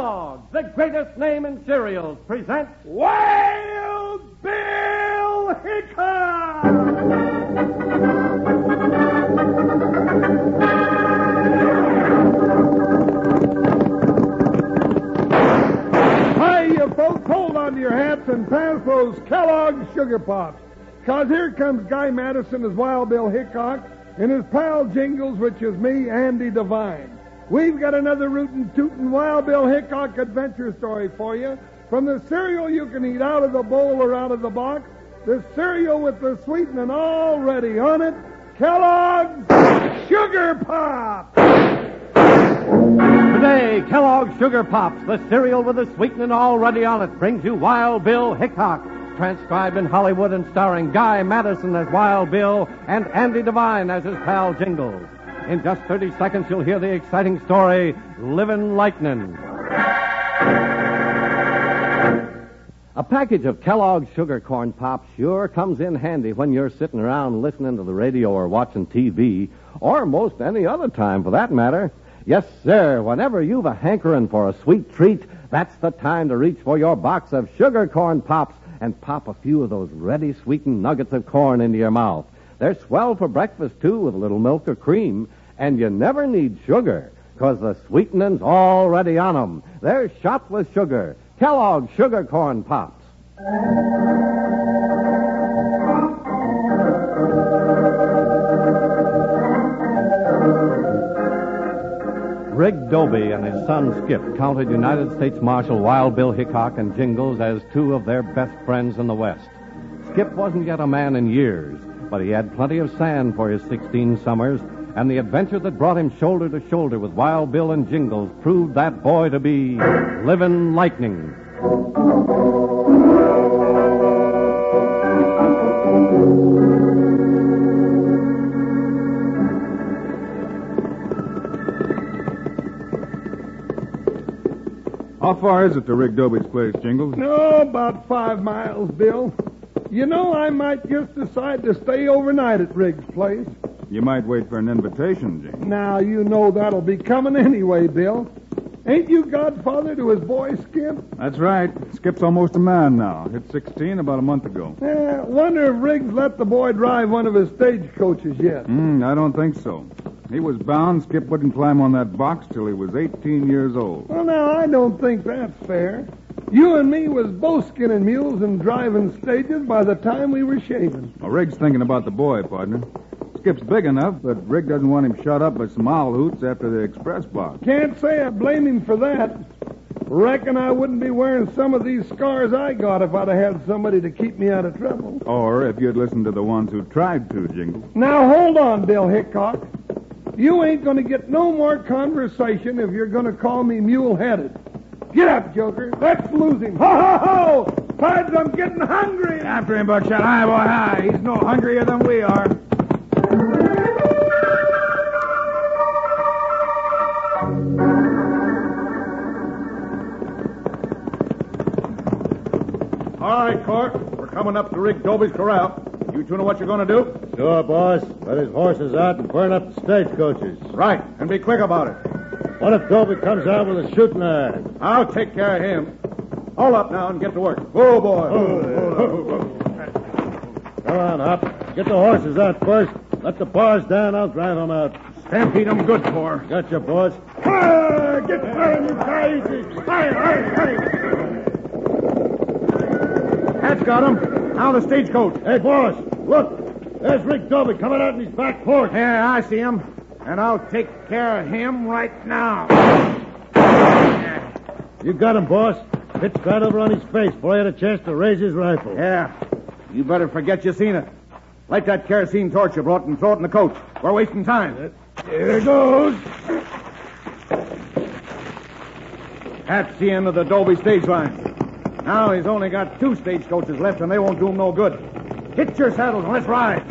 Kellogg's, the greatest name in cereals, presents Wild Bill Hickok! Hi, you folks, hold on to your hats and pass those Kellogg's Sugar Pops. 'Cause here comes Guy Madison as Wild Bill Hickok and his pal Jingles, which is me, Andy Devine. We've got another rootin' tootin' Wild Bill Hickok adventure story for you. From the cereal you can eat out of the bowl or out of the box, the cereal with the sweetening already on it, Kellogg's Sugar Pops! Today, Kellogg's Sugar Pops, the cereal with the sweetening already on it, brings you Wild Bill Hickok, transcribed in Hollywood and starring Guy Madison as Wild Bill and Andy Devine as his pal Jingles. In just 30 seconds, you'll hear the exciting story, Livin' Lightnin'. A package of Kellogg's Sugar Corn Pops sure comes in handy when you're sitting around listening to the radio or watching TV, or most any other time for that matter. Yes, sir, whenever you've a hankering for a sweet treat, that's the time to reach for your box of Sugar Corn Pops and pop a few of those ready sweetened nuggets of corn into your mouth. They're swell for breakfast, too, with a little milk or cream. And you never need sugar, 'cause the sweetening's already on 'em. They're shot with sugar. Kellogg's Sugar Corn Pops. Rig Doby and his son Skip counted United States Marshal Wild Bill Hickok and Jingles as two of their best friends in the West. Skip wasn't yet a man in years, but he had plenty of sand for his 16 summers, and the adventure that brought him shoulder to shoulder with Wild Bill and Jingles proved that boy to be living lightning. How far is it to Rig Doby's place, Jingles? No, about 5 miles, Bill. You know, I might just decide to stay overnight at Rig's place. You might wait for an invitation, Jingles. Now, you know that'll be coming anyway, Bill. Ain't you godfather to his boy, Skip? That's right. Skip's almost a man now. Hit 16 about a month ago. Wonder if Riggs let the boy drive one of his stagecoaches yet. I don't think so. He was bound Skip wouldn't climb on that box till he was 18 years old. Well, now, I don't think that's fair. You and me was both skinning mules and driving stages by the time we were shaving. Well, Rig's thinking about the boy, partner. Skip's big enough, but Rig doesn't want him shot up by some owl hoots after the express box. Can't say I blame him for that. Reckon I wouldn't be wearing some of these scars I got if I'd have had somebody to keep me out of trouble. Or if you'd listened to the ones who tried to, Jingles. Now, hold on, Bill Hickok. You ain't going to get no more conversation if you're going to call me mule-headed. Get up, Joker. Let's lose him. Ho, ho, ho! Pides, I'm getting hungry. After him, Buckshot. Hi, boy, hi. He's no hungrier than we are. All right, Court. We're coming up to Rig Doby's corral. You two know what you're going to do? Sure, boss. Let his horses out and burn up the stagecoaches. Right, and be quick about it. What if Doby comes out with a shooting iron? I'll take care of him. Hold up now and get to work. Whoa, boy. Come on, Hop. Get the horses out first. Let the bars down. I'll drive them out. Stampede them good for. Gotcha, boss. Get firing, you guys. Hi. That's got him. Now the stagecoach. Hey, boss, look. There's Rig Doby coming out in his back porch. Yeah, I see him. And I'll take care of him right now. You got him, boss. Pitched right over on his face before he had a chance to raise his rifle. Yeah. You better forget you seen it. Light that kerosene torch you brought and throw it in the coach. We're wasting time. Here goes. That's the end of the Doby stage line. Now he's only got 2 stagecoaches left, and they won't do him no good. Get your saddles and let's ride.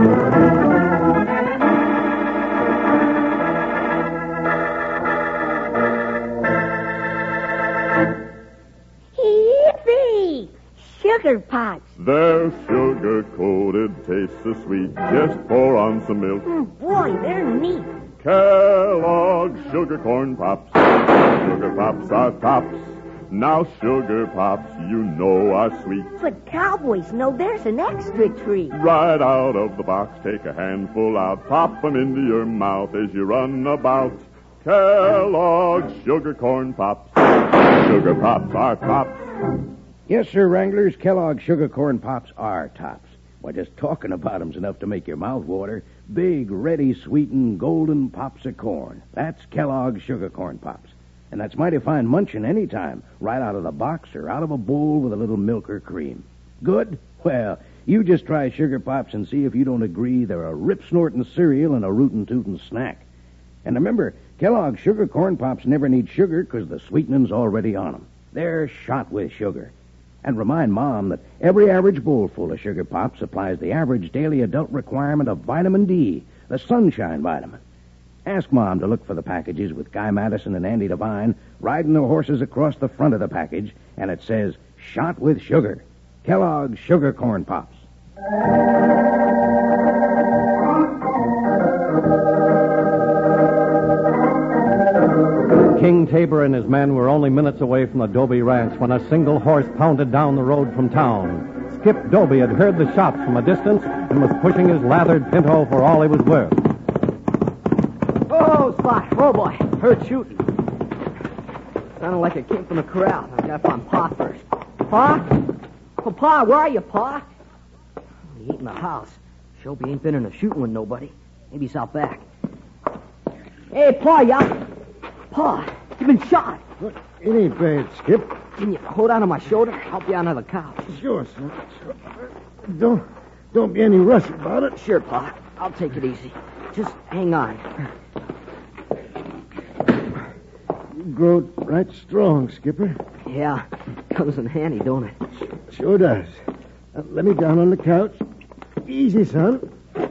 Yippee! Sugar pots. They're sugar-coated, taste so sweet. Just pour on some milk. Boy, they're neat. Kellogg's Sugar Corn Pops. Sugar Pops are tops. Now Sugar Pops, you know are sweet. But cowboys know there's an extra treat. Right out of the box, take a handful out, pop 'em into your mouth as you run about. Kellogg's Sugar Corn Pops. Sugar Pops are tops. Yes, sir, Wranglers, Kellogg's Sugar Corn Pops are tops. Why, just talking about 'em's enough to make your mouth water. Big, ready, sweetened, golden pops of corn. That's Kellogg's Sugar Corn Pops. And that's mighty fine munchin' any time, right out of the box or out of a bowl with a little milk or cream. Good? Well, you just try Sugar Pops and see if you don't agree they're a rip-snorting cereal and a rootin'-tootin' snack. And remember, Kellogg's Sugar Corn Pops never need sugar because the sweetening's already on 'em. They're shot with sugar. And remind Mom that every average bowl full of Sugar Pops supplies the average daily adult requirement of vitamin D, the sunshine vitamin. Ask Mom to look for the packages with Guy Madison and Andy Devine riding their horses across the front of the package, and it says, shot with sugar. Kellogg's Sugar Corn Pops. King Tabor and his men were only minutes away from the Dobie Ranch when a single horse pounded down the road from town. Skip Dobie had heard the shots from a distance and was pushing his lathered pinto for all he was worth. Oh, Spot. Oh, boy. Heard shooting. Sounded like it came from the corral. I got to find Pa first. Pa? Oh, Pa, where are you, Pa? He ain't in the house. Shelby ain't been in a shooting with nobody. Maybe he's out back. Hey, Pa, ya. Pa, you've been shot. It ain't bad, Skip. Can you hold on to my shoulder? Help you onto the couch. Sure, son. Sure. Don't be any rush about it. Sure, Pa. I'll take it easy. Just hang on. You grow right strong, Skipper. Yeah, comes in handy, don't it? Sure does. Let me down on the couch. Easy, son.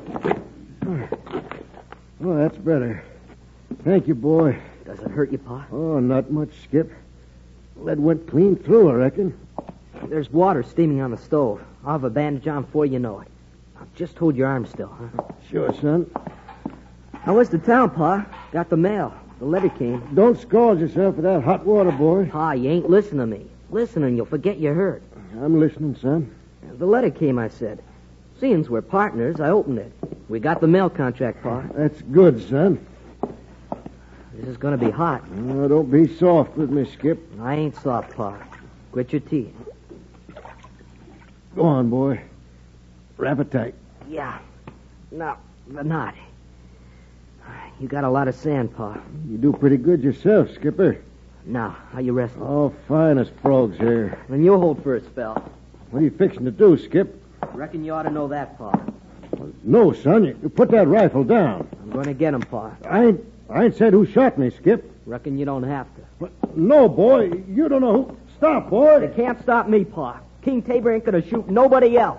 Oh, that's better. Thank you, boy. Does it hurt you, Pa? Oh, not much, Skip. Lead went clean through, I reckon. There's water steaming on the stove. I'll have a bandage on before you know it. Now, just hold your arm still, huh? Sure, son. How was the town, Pa? Got the mail. The letter came. Don't scald yourself with that hot water, boy. Pa, you ain't listening to me. Listen and you'll forget you heard. I'm listening, son. The letter came, I said. Seeing's we're partners, I opened it. We got the mail contract, Pa. That's good, son. This is going to be hot. Oh, don't be soft with me, Skip. I ain't soft, Pa. Grit your teeth. Go on, boy. Wrap it tight. Yeah. No, the knot. You got a lot of sand, Pa. You do pretty good yourself, Skipper. Now, how you resting? Oh, fine as frogs here. Then you hold for a spell. What are you fixing to do, Skip? Reckon you ought to know that, Pa. No, son. You put that rifle down. I'm going to get him, Pa. I ain't said who shot me, Skip. Reckon you don't have to. But, no, boy. You don't know who. Stop, boy. They can't stop me, Pa. King Tabor ain't going to shoot nobody else.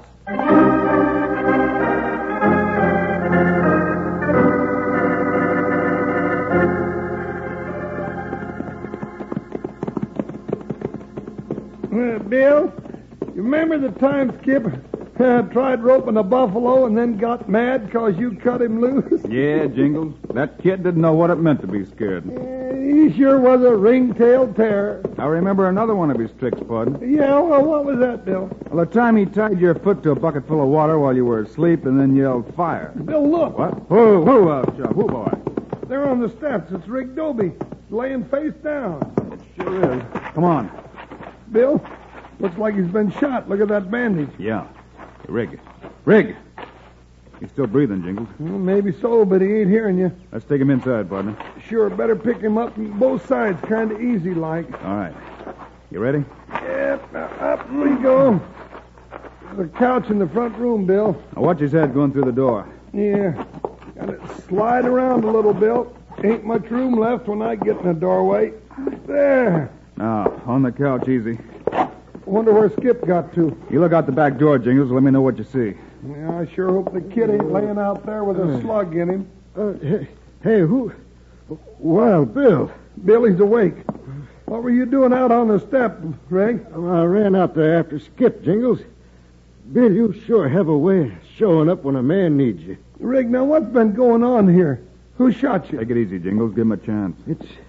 Bill, you remember the time Skip tried roping a buffalo and then got mad because you cut him loose? Yeah, Jingles. That kid didn't know what it meant to be scared. He sure was a ring-tailed terror. I remember another one of his tricks, Bud. Yeah, well, what was that, Bill? Well, the time he tied your foot to a bucket full of water while you were asleep and then yelled fire. Bill, look. What? Who, Chuck? Who, boy? They're on the steps. It's Rick Dobie, laying face down. It sure is. Come on. Bill, looks like he's been shot. Look at that bandage. Yeah. Hey, Rig. He's still breathing, Jingles. Well, maybe so, but he ain't hearing you. Let's take him inside, partner. Sure, better pick him up from both sides, kind of easy like. All right. You ready? Yep, now up we go. There's a couch in the front room, Bill. Now watch his head going through the door. Yeah. Got it slide around a little, Bill. Ain't much room left when I get in the doorway. There. Now, on the couch, easy. Wonder where Skip got to. You look out the back door, Jingles. Let me know what you see. Yeah, I sure hope the kid ain't laying out there with a slug in him. Hey, who? Well, Bill. Billy's awake. What were you doing out on the step, Greg? I ran out there after Skip, Jingles. Bill, you sure have a way of showing up when a man needs you. Rig, now what's been going on here? Who shot you? Take it easy, Jingles. Give him a chance.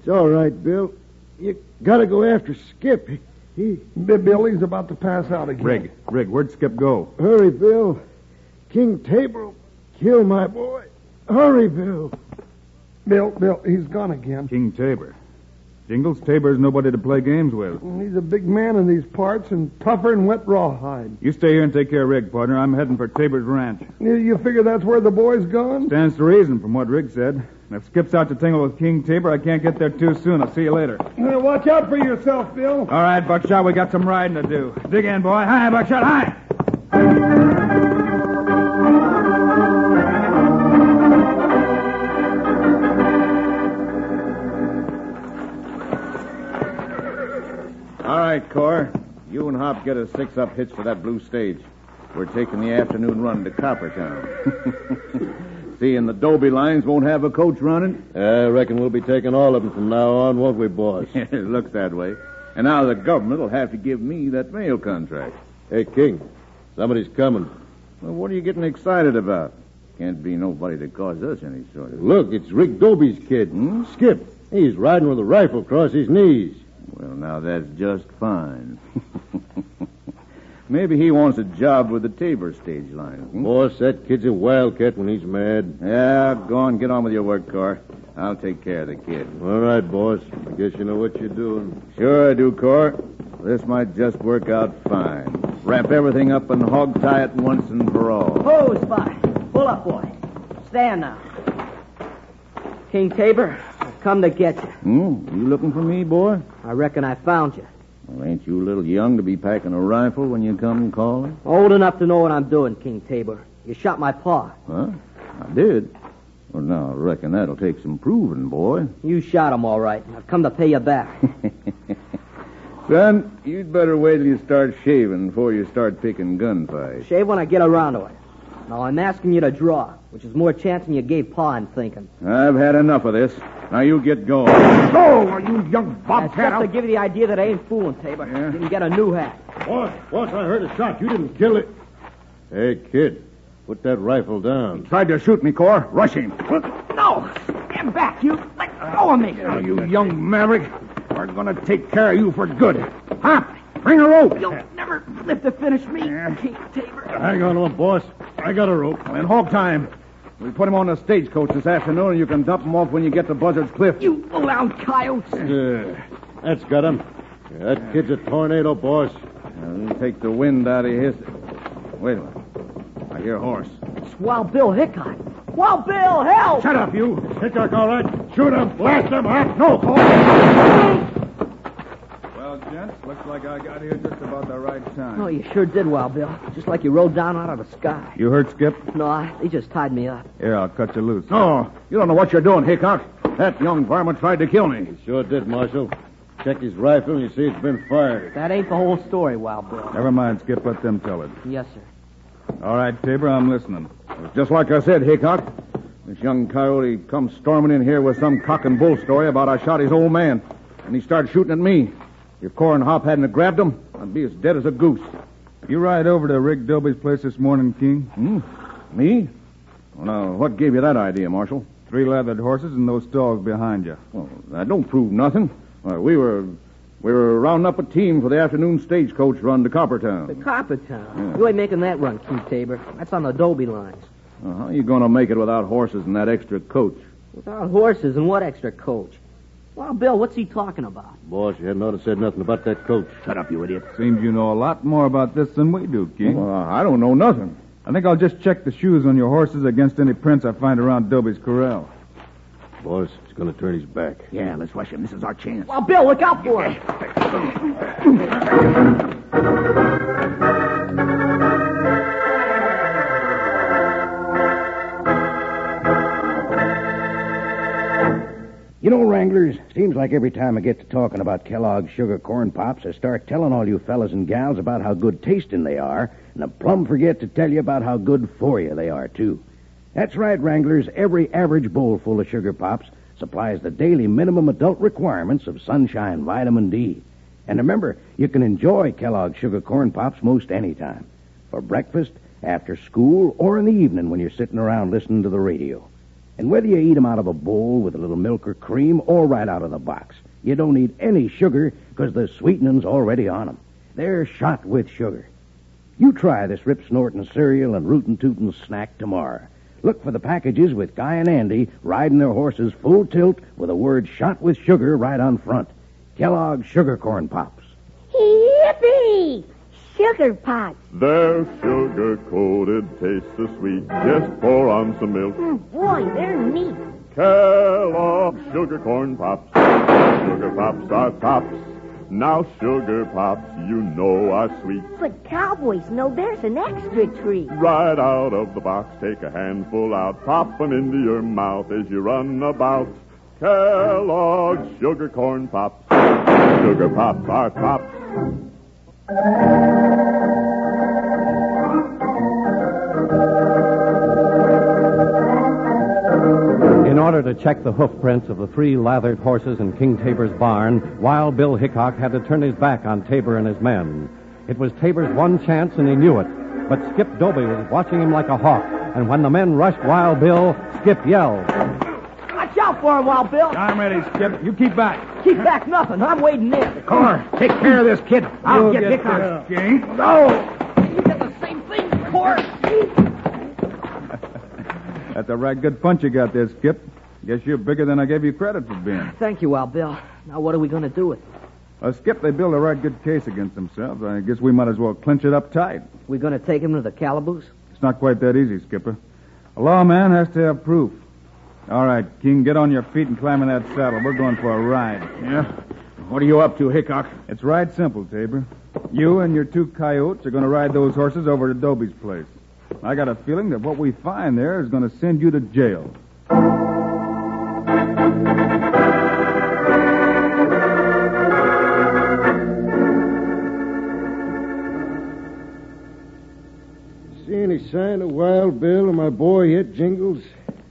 It's all right, Bill. You gotta go after Skip. Billy's about to pass out again. Rig, where'd Skip go? Hurry, Bill. King Tabor will kill my boy. Hurry, Bill. Bill, he's gone again. King Tabor. Jingles, Tabor's nobody to play games with. He's a big man in these parts and tougher than wet rawhide. You stay here and take care of Rig, partner. I'm heading for Tabor's ranch. You figure that's where the boy's gone? Stands to reason from what Rig said. And if Skip's out to tingle with King Tabor, I can't get there too soon. I'll see you later. Watch out for yourself, Bill. All right, Buckshot, we got some riding to do. Dig in, boy. Hi, Buckshot, hi! All right, Cor. You and Hop get a 6-up hitch for that blue stage. We're taking the afternoon run to Coppertown. Seeing the Dobie lines won't have a coach running? I reckon we'll be taking all of them from now on, won't we, boss? It looks that way. And now the government will have to give me that mail contract. Hey, King, somebody's coming. Well, what are you getting excited about? Can't be nobody to cause us any sort of... Look, it's Rick Dobie's kid. Skip. He's riding with a rifle across his knees. Well, now that's just fine. Maybe he wants a job with the Tabor stage line. Boss, that kid's a wildcat when he's mad. Yeah, go on, get on with your work, Cor. I'll take care of the kid. All right, boss. I guess you know what you're doing. Sure I do, Cor. This might just work out fine. Wrap everything up and hog tie it once and for all. Oh, Spy. Pull up, boy. Stand now. King Tabor, I've come to get you. You looking for me, boy? I reckon I found you. Well, ain't you a little young to be packing a rifle when you come calling? Old enough to know what I'm doing, King Tabor. You shot my pa. Huh? I did? Well, now, I reckon that'll take some proving, boy. You shot him all right. I've come to pay you back. Son, you'd better wait till you start shaving before you start picking gunfights. Shave when I get around to it. Now, I'm asking you to draw, which is more chance than you gave Pa in thinking. I've had enough of this. Now you get going. Oh, you young That's bobcat. just to give you the idea that I ain't fooling, Tabor. Yeah? You can get a new hat. Boss, I heard a shot. You didn't kill it. Hey, kid, put that rifle down. Tried to shoot me, Cor. Rush him. No! Stand back, you! Let go of me! Oh, you young maverick. We're going to take care of you for good. Hop! Bring a rope. You'll never live to finish me, King Tabor. Hang on, boss. I got a rope. And hog time. We put him on the stagecoach this afternoon, and you can dump him off when you get to Buzzard's Cliff. You loud coyotes! That's got him. That kid's a tornado, boss. He'll take the wind out of his... Wait a minute. I hear a horse. It's Wild Bill Hickok. Wild Bill, help! Shut up, you. Hickok, all right. Shoot him. Blast him, huh? No, Well, gents, looks like I got here just about the right time. Oh, you sure did, Wild Bill. Just like you rode down out of the sky. You hurt, Skip? No, they just tied me up. Here, I'll cut you loose. No, you don't know what you're doing, Hickok. That young varmint tried to kill me. He sure did, Marshal. Check his rifle and you see it's been fired. That ain't the whole story, Wild Bill. Never mind, Skip. Let them tell it. Yes, sir. All right, Tabor, I'm listening. Just like I said, Hickok. This young coyote comes storming in here with some cock and bull story about I shot his old man. And he started shooting at me. If Cor and Hop hadn't grabbed him, I'd be as dead as a goose. You ride over to Rick Dobie's place this morning, King? Me? Well, now, what gave you that idea, Marshal? 3 leathered horses and those stalls behind you. Well, that don't prove nothing. We were rounding up a team for the afternoon stagecoach run to Coppertown. To Coppertown? You ain't making that run, King Tabor. That's on the Dobie lines. How are you going to make it without horses and that extra coach? Without horses and what extra coach? Well, Bill, what's he talking about? Boss, you hadn't ought to said nothing about that coach. Shut up, you idiot. Seems you know a lot more about this than we do, King. Well, I don't know nothing. I think I'll just check the shoes on your horses against any prints I find around Dobie's corral. Boss, he's going to turn his back. Yeah, let's rush him. This is our chance. Well, Bill, look out for him. You know, Wranglers, seems like every time I get to talking about Kellogg's Sugar Corn Pops, I start telling all you fellas and gals about how good tasting they are, and I plumb forget to tell you about how good for you they are, too. That's right, Wranglers. Every average bowl full of Sugar Pops supplies the daily minimum adult requirements of sunshine vitamin D. And remember, you can enjoy Kellogg's Sugar Corn Pops most any time. For breakfast, after school, or in the evening when you're sitting around listening to the radio. And whether you eat 'em out of a bowl with a little milk or cream or right out of the box, you don't need any sugar because the sweetening's already on 'em. They're shot with sugar. You try this Rip Snortin' cereal and Rootin' Tootin' snack tomorrow. Look for the packages with Guy and Andy riding their horses full tilt with a word shot with sugar right on front. Kellogg's Sugar Corn Pops. Yippee! Sugar Pops. They're sugar-coated, taste so sweet. Just pour on some milk. Boy, they're neat. Kellogg's Sugar Corn Pops. Sugar Pops are tops. Now Sugar Pops, you know are sweet. But cowboys know there's an extra treat. Right out of the box, take a handful out. Pop 'em into your mouth as you run about. Kellogg's Sugar Corn Pops. Sugar Pops are tops. In order to check the hoof prints of the 3 lathered horses in King Tabor's barn, Wild Bill Hickok had to turn his back on Tabor and his men. It was Tabor's one chance, and he knew it. But Skip Dobie was watching him like a hawk, and when the men rushed Wild Bill, Skip yelled. Watch out for him, Wild Bill. I'm ready, Skip. You keep back. Keep back nothing. I'm waiting in. Cor, take care of this kid. I'll get Hickok. No! You get the same thing, Cor. That's a right good punch you got there, Skip. Guess you're bigger than I gave you credit for being. Thank you, Wild Bill. Now what are we going to do with it? Skip, they built a right good case against themselves. I guess we might as well clinch it up tight. We going to take him to the calaboose? It's not quite that easy, Skipper. A lawman has to have proof. All right, King, get on your feet and climb in that saddle. We're going for a ride. Yeah? What are you up to, Hickok? It's right simple, Tabor. You and your 2 coyotes are going to ride those horses over to Dobie's place. I got a feeling that what we find there is going to send you to jail. See any sign of Wild Bill or my boy yet, Jingles?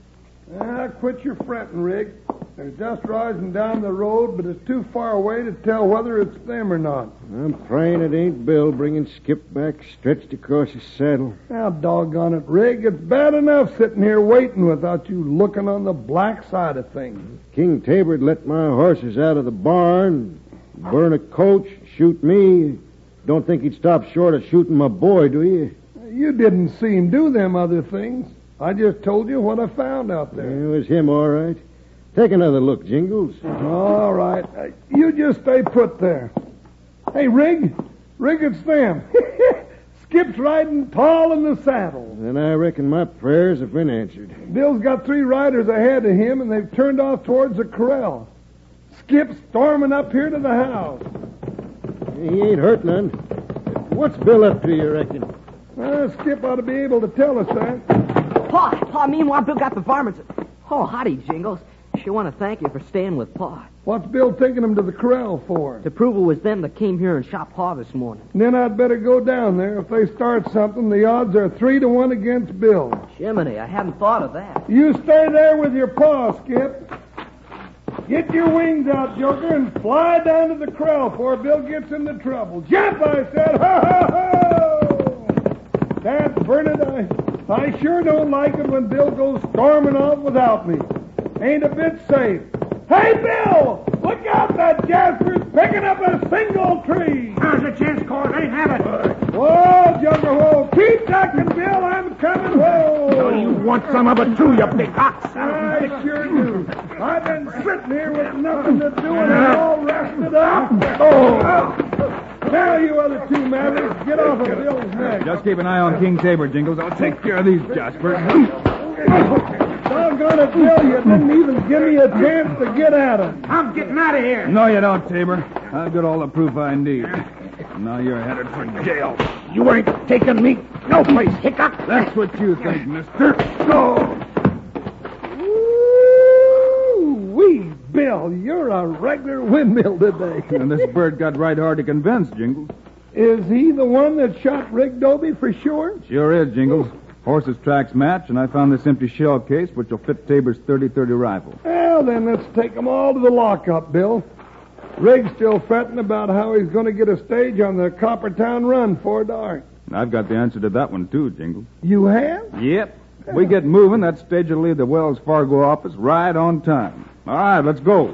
Quit your fretting, Rig. They're just riding down the road, but it's too far away to tell whether it's them or not. I'm praying it ain't Bill bringing Skip back stretched across his saddle. Now, doggone it, Rig. It's bad enough sitting here waiting without you looking on the black side of things. King Tabor'd let my horses out of the barn, burn a coach, shoot me. Don't think he'd stop short of shooting my boy, do you? You didn't see him do them other things. I just told you what I found out there. It was him, all right. Take another look, Jingles. All right. You just stay put there. Hey, Rig, it's them. Skip's riding tall in the saddle. Then I reckon my prayers have been answered. Bill's got 3 riders ahead of him, and they've turned off towards the corral. Skip's storming up here to the house. He ain't hurt none. What's Bill up to, you reckon? Skip ought to be able to tell us that. Pa, meanwhile, Bill got the varmints. Oh, howdy, Jingles. Sure want to thank you for staying with Pa. What's Bill taking him to the corral for? To prove it was them that came here and shot Pa this morning. Then I'd better go down there. If they start something, the odds are 3-1 against Bill. Jiminy, I hadn't thought of that. You stay there with your paw, Skip. Get your wings out, Joker, and fly down to the corral before Bill gets into trouble. Jump, I said. Ho, ho, ho! Dad, Bernard, I sure don't like it when Bill goes storming off without me. Ain't a bit safe. Hey, Bill! Look out! That Jasper's picking up a single tree! How's the chance, Cor? They have it. Whoa, Joker, whoa! Keep ducking, Bill! I'm coming, whoa! You want some of it, too, you big ox. I sure do. I've been sitting here with nothing to do and I'm all rested up. Now, you other 2 mavericks, get off of Bill's neck. Just keep an eye on King Tabor, Jingles. I'll take care of these Jaspers. Doggone it, Bill, you didn't even give me a chance to get at him. I'm getting out of here. No, you don't, Tabor. I've got all the proof I need. Now you're headed for jail. You ain't taking me no place, Hickok. That's what you think, mister. Go! Wee, Bill, you're a regular windmill today. And this bird got right hard to convince, Jingles. Is he the one that shot Rig Dobie for sure? Sure is, Jingles. Horses' tracks match, and I found this empty shell case, which will fit Tabor's 30-30 rifle. Well, then let's take them all to the lockup, Bill. Rig's still fretting about how he's going to get a stage on the Coppertown run before dark. I've got the answer to that one, too, Jingles. You have? Yep. If we get moving, that stage will leave the Wells Fargo office right on time. All right, let's go.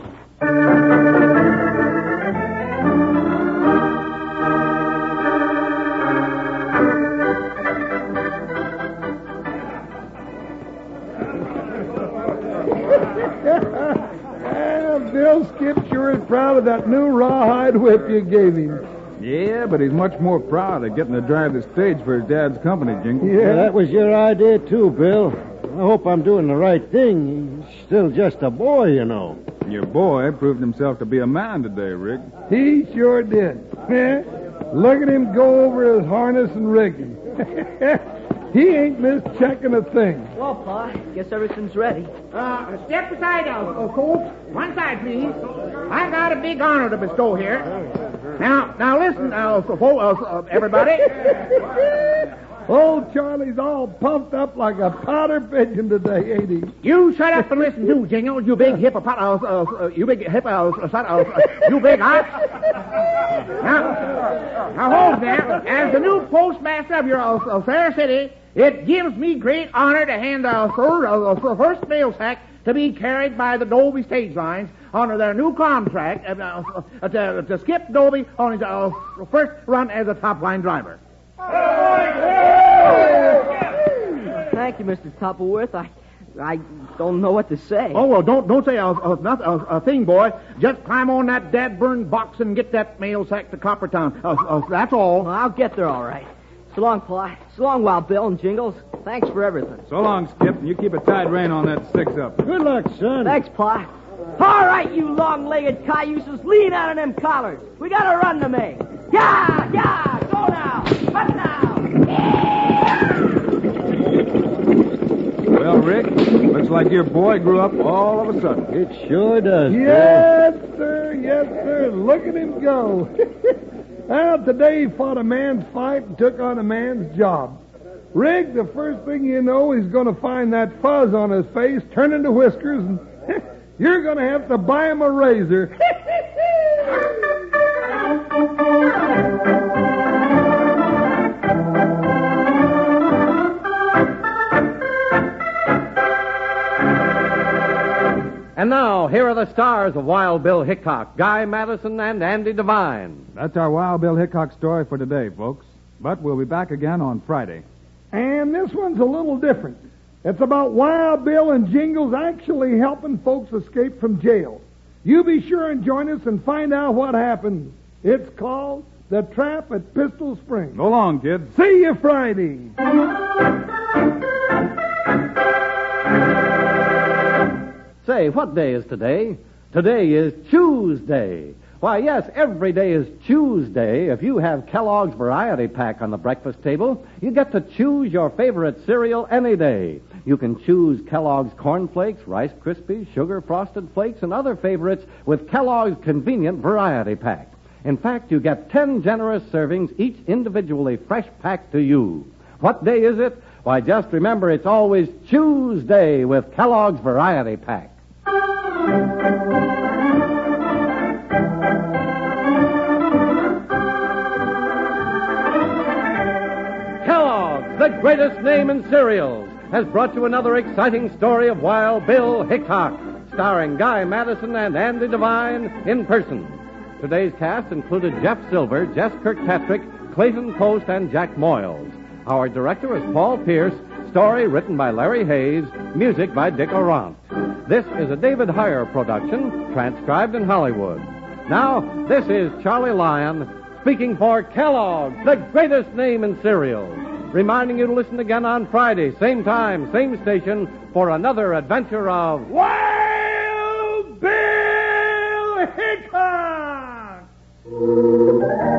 Bill Skip sure is proud of that new rawhide whip you gave him. Yeah, but he's much more proud of getting to drive the stage for his dad's company, Jingles. Yeah, that was your idea, too, Bill. I hope I'm doing the right thing. He's still just a boy, you know. Your boy proved himself to be a man today, Rick. He sure did. Look at him go over his harness and rigging. He ain't missed checking a thing. Well, Pa, guess everything's ready. Step aside, Colt. One side, please. I got a big honor to bestow here. Now listen, everybody. Old Charlie's all pumped up like a powder pigeon today, ain't he? You shut up and listen too, Jingles. You big hippopotamus. You big ox. Now hold there. As the new postmaster of your fair city, it gives me great honor to hand the first mail sack to be carried by the Dobie stage lines under their new contract to Skip Dobie on his first run as a top-line driver. Thank you, Mr. Toppleworth. I don't know what to say. Oh, well, don't say a thing, boy. Just climb on that dad-burned box and get that mail sack to Coppertown. That's all. Well, I'll get there all right. So long, Pa. So long, Wild Bill and Jingles. Thanks for everything. So long, Skip. You keep a tight rein on that six-up. Good luck, son. Thanks, Pa. All right, you long-legged cayuses, lean out of them collars. We got a run to make. Yeah, go now. Run now. Well, Rick, looks like your boy grew up all of a sudden. It sure does. Yes, sir. Look at him go. Well, today he fought a man's fight and took on a man's job. Rig, the first thing you know, he's going to find that fuzz on his face turn into whiskers, and you're going to have to buy him a razor. And now, here are the stars of Wild Bill Hickok, Guy Madison, and Andy Devine. That's our Wild Bill Hickok story for today, folks. But we'll be back again on Friday. And this one's a little different. It's about Wild Bill and Jingles actually helping folks escape from jail. You be sure and join us and find out what happened. It's called The Trap at Pistol Springs. So long, kids. See you Friday. Say, what day is today? Today is Tuesday. Why, yes, every day is Tuesday. If you have Kellogg's Variety Pack on the breakfast table, you get to choose your favorite cereal any day. You can choose Kellogg's Corn Flakes, Rice Krispies, Sugar Frosted Flakes, and other favorites with Kellogg's convenient Variety Pack. In fact, you get 10 generous servings, each individually fresh packed to you. What day is it? Why, just remember it's always Tuesday with Kellogg's Variety Pack. Kellogg's, the greatest name in cereals, has brought you another exciting story of Wild Bill Hickok, starring Guy Madison and Andy Devine in person. Today's cast included Jeff Silver, Jess Kirkpatrick, Clayton Post, and Jack Moyles. Our director is Paul Pierce, story written by Larry Hayes, music by Dick Orant. This is a David Heyer production, transcribed in Hollywood. Now, this is Charlie Lyon, speaking for Kellogg's, the greatest name in cereals, reminding you to listen again on Friday, same time, same station, for another adventure of Wild Bill Hickok!